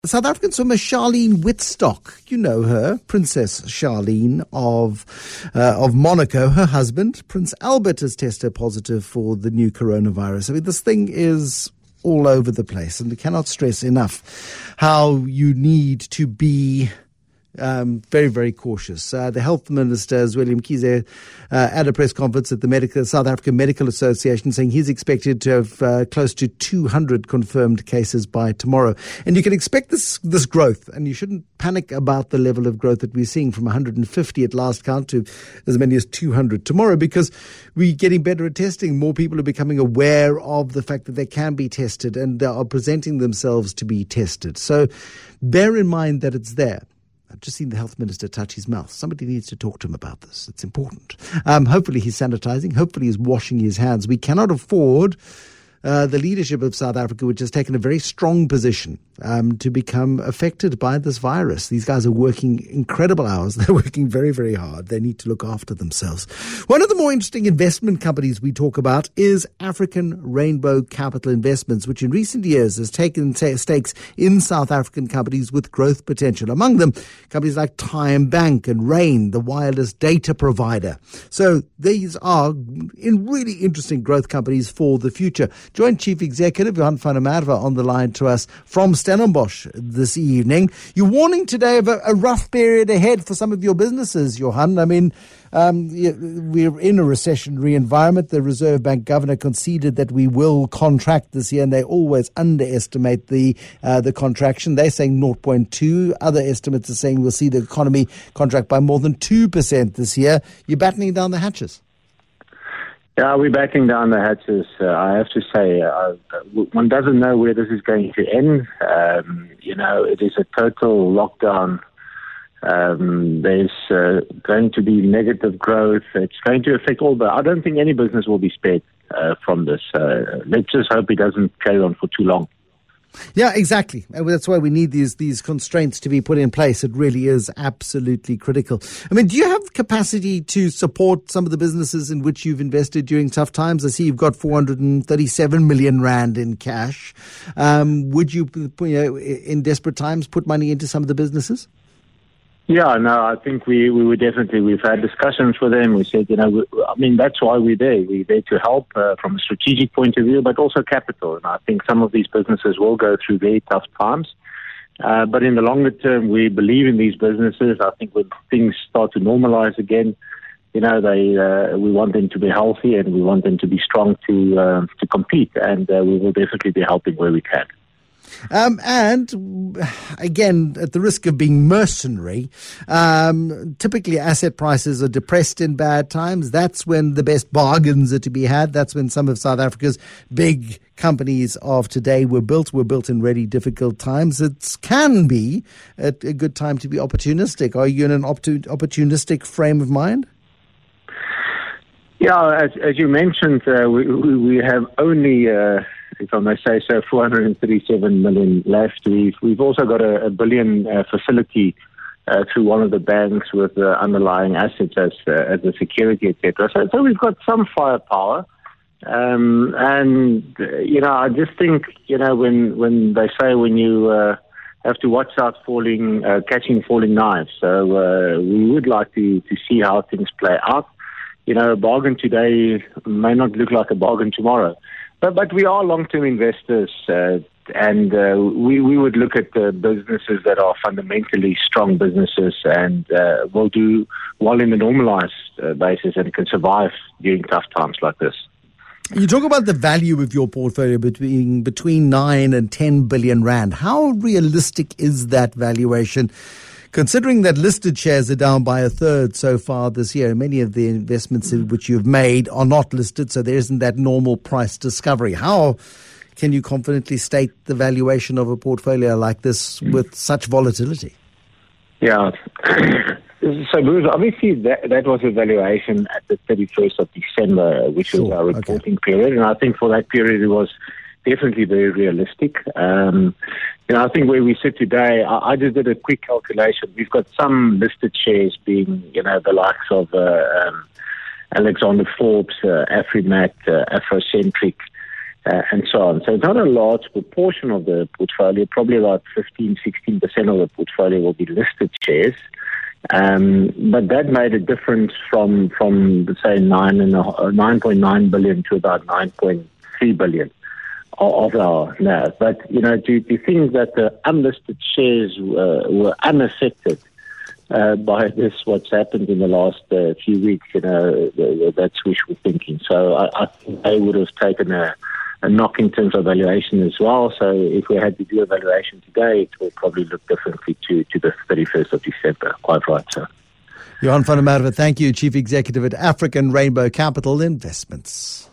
South African swimmer Charlene Whitstock, you know her, Princess Charlene of Monaco. Her husband, Prince Albert, has tested positive for the new coronavirus. I mean, this thing is all over the place, and we cannot stress enough how you need to be very, very cautious. The health minister, William Kize, at a press conference at the South African Medical Association, saying he's expected to have close to 200 confirmed cases by tomorrow. And you can expect this growth, and you shouldn't panic about the level of growth that we're seeing from 150 at last count to as many as 200 tomorrow, because we're getting better at testing. More people are becoming aware of the fact that they can be tested, and they are presenting themselves to be tested. So bear in mind that it's there. I've just seen the health minister touch his mouth. Somebody needs to talk to him about this. It's important. Hopefully he's sanitizing. Hopefully he's washing his hands. We cannot afford the leadership of South Africa, which has taken a very strong position to become affected by this virus. These guys are working incredible hours. They're working very, very hard. They need to look after themselves. One of the more interesting investment companies we talk about is African Rainbow Capital Investments, which in recent years has taken stakes in South African companies with growth potential. Among them, companies like Time Bank and Rain, the wireless data provider. So these are really interesting growth companies for the future. Joint Chief Executive Johan van der Merwe on the line to us from Stellenbosch this evening. You're warning today of a rough period ahead for some of your businesses, Johan. I mean, we're in a recessionary environment. The Reserve Bank governor conceded that we will contract this year, and they always underestimate the contraction. They're saying 0.2. Other estimates are saying we'll see the economy contract by more than 2% this year. You're battening down the hatches. Yeah, we're batting down the hatches. I have to say, one doesn't know where this is going to end. It is a total lockdown. There's going to be negative growth. It's going to affect all, but I don't think any business will be spared from this. Let's just hope it doesn't carry on for too long. Yeah, exactly. That's why we need these constraints to be put in place. It really is absolutely critical. I mean, do you have capacity to support some of the businesses in which you've invested during tough times? I see you've got 437 million rand in cash. Would you, in desperate times, put money into some of the businesses? Yeah, no, I think we would definitely. We've had discussions with them. We said, that's why we're there. We're there to help from a strategic point of view, but also capital. And I think some of these businesses will go through very tough times. But in the longer term, we believe in these businesses. I think when things start to normalize again, we want them to be healthy and we want them to be strong to compete. And we will definitely be helping where we can. And again, at the risk of being mercenary, typically asset prices are depressed in bad times. That's when the best bargains are to be had. That's when some of South Africa's big companies of today were built in really difficult times. It can be a good time to be opportunistic. Are you in an opportunistic frame of mind? Yeah, as you mentioned, we have only... if I may say so, 437 million left. We've also got a 1 billion facility through one of the banks with underlying assets as a security, etc. So we've got some firepower. I just think, when they say when you have to watch out catching falling knives. So we would like to see how things play out. A bargain today may not look like a bargain tomorrow. But we are long-term investors, and we would look at businesses that are fundamentally strong businesses and will do well in the normalized basis and can survive during tough times like this. You talk about the value of your portfolio between 9 and 10 billion rand. How realistic is that valuation? Considering that listed shares are down by a third so far this year, many of the investments which you've made are not listed, so there isn't that normal price discovery. How can you confidently state the valuation of a portfolio like this with such volatility? Yeah. So, Bruce, obviously that was a valuation at the 31st of December, which was our reporting period, and I think for that period it was definitely very realistic. I think where we sit today, I just did a quick calculation. We've got some listed shares being, the likes of Alexander Forbes, Afrimat, Afrocentric, and so on. So it's not a large proportion of the portfolio, probably about 15, 16% of the portfolio will be listed shares. But that made a difference from say 9.9 billion to about 9.3 billion of our NAV. But to think that the unlisted shares were unaffected by this, what's happened in the last few weeks, that's wishful thinking. So I think they would have taken a knock in terms of valuation as well. So if we had to do a valuation today, it will probably look differently to the 31st of December. Quite right, sir. Johan van der Merwe, thank you, Chief Executive at African Rainbow Capital Investments.